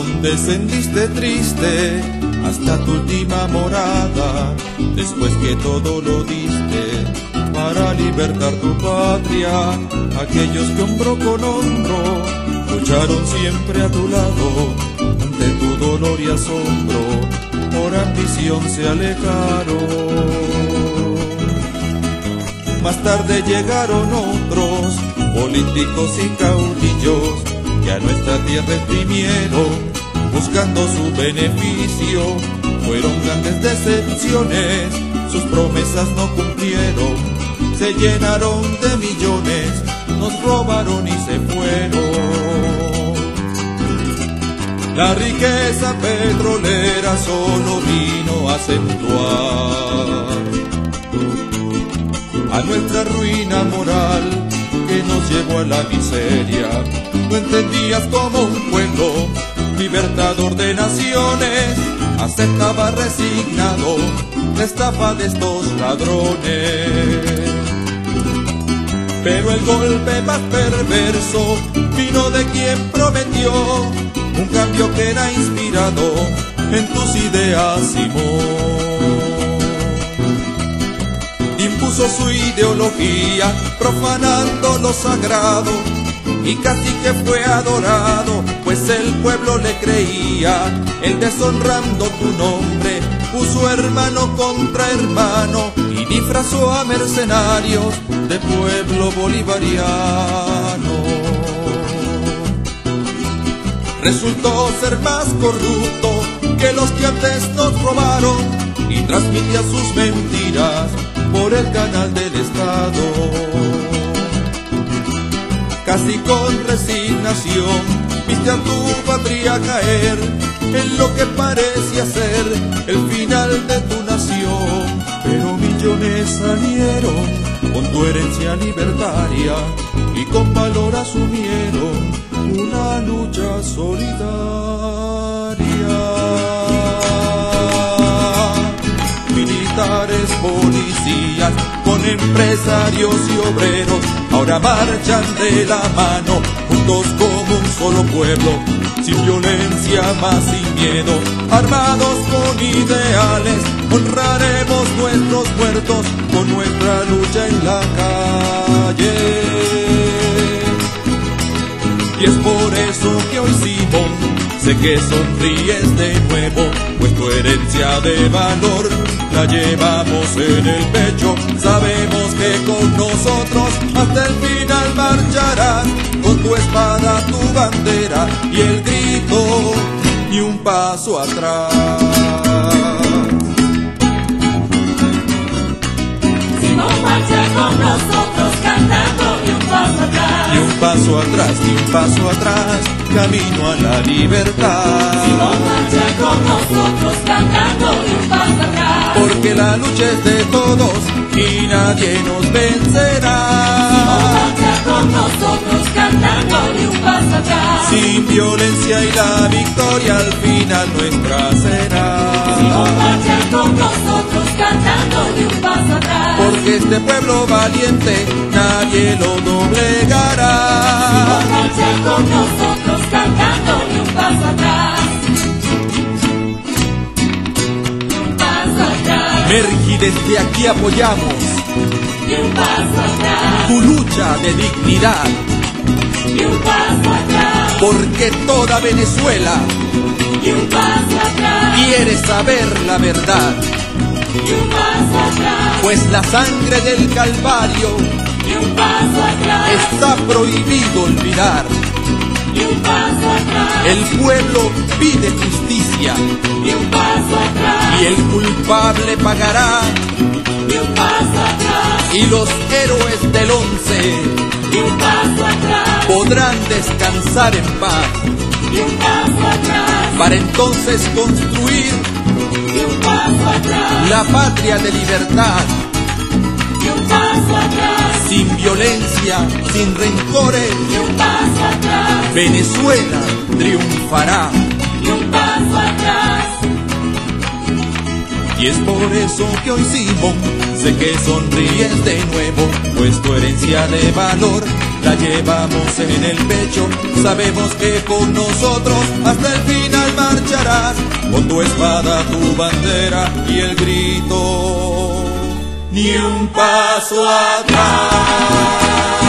descendiste triste hasta tu última morada, después que todo lo diste para libertar tu patria. Aquellos que hombro con hombro lucharon siempre a tu lado, ante tu dolor y asombro, por ambición se alejaron. Más tarde llegaron otros políticos y caudillos que a nuestra tierra imprimieron buscando su beneficio. Fueron grandes decepciones, sus promesas no cumplieron, se llenaron de millones, nos robaron y se fueron. La riqueza petrolera solo vino a acentuar a nuestra ruina moral que nos llevó a la miseria. No entendías como un pueblo libertador de naciones aceptaba resignado la estafa de estos ladrones. Pero el golpe más perverso vino de quien prometió un cambio que era inspirado en tus ideas, Simón. Impuso su ideología profanando lo sagrado y casi que fue adorado, pues el pueblo le creía. Él deshonrando tu nombre puso hermano contra hermano y disfrazó a mercenarios de pueblo bolivariano. Resultó ser más corrupto que los que antes nos robaron y transmitía sus mentiras por el canal del Estado. Casi con resignación viste a tu patria caer en lo que parecía ser el final de tu nación. Pero millones salieron con tu herencia libertaria y con valor asumieron una lucha solidaria. Militares, policías, con empresarios y obreros, ahora marchan de la mano, juntos como un solo pueblo, sin violencia más, sin miedo, armados con ideales, honraremos nuestros muertos con nuestra lucha en la calle. Y es por eso que hoy, Simón, sé que sonríes de nuevo, pues tu herencia de valor la llevamos en el pecho. Sabemos que con nosotros hasta el final marcharás, con tu espada, tu bandera y el grito, ni un paso atrás. Simón marcha con nosotros cantando ni un paso atrás. Ni un paso atrás, ni un paso atrás, camino a la libertad. Simón marcha con nosotros cantando ni un paso atrás. Porque la lucha es de todos y nadie nos vencerá. Simón marcha con nosotros cantando ni un paso atrás. Sin violencia y la victoria al final nuestra será. Simón marcha con nosotros cantando ni un paso atrás. Porque este pueblo valiente nadie lo doblegará. Simón marcha con nosotros cantando ni un paso atrás. Ni un paso atrás. Merqui, desde aquí apoyamos Ni un paso atrás. tu lucha de dignidad, Ni un paso atrás. porque toda Venezuela Ni un paso atrás. quiere saber la verdad, Ni un paso atrás. pues la sangre del Calvario Ni un paso atrás. está prohibido olvidar. Ni un paso atrás. El pueblo pide justicia Ni un paso atrás. y el culpable pagará. Ni un paso atrás. Y los héroes del 11 Ni un paso atrás. podrán descansar en paz, Ni un paso atrás. para entonces construir Ni un paso atrás. la patria de libertad, Ni un paso atrás. sin violencia, sin rencores. Ni un paso atrás. Venezuela triunfará. Ni un paso atrás. Y es por eso que hoy, Simón, sé que sonríes de nuevo, pues tu herencia de valor la la llevamos en el pecho, sabemos que con nosotros hasta el final marcharás, con tu espada, tu bandera y el grito, ni un paso atrás.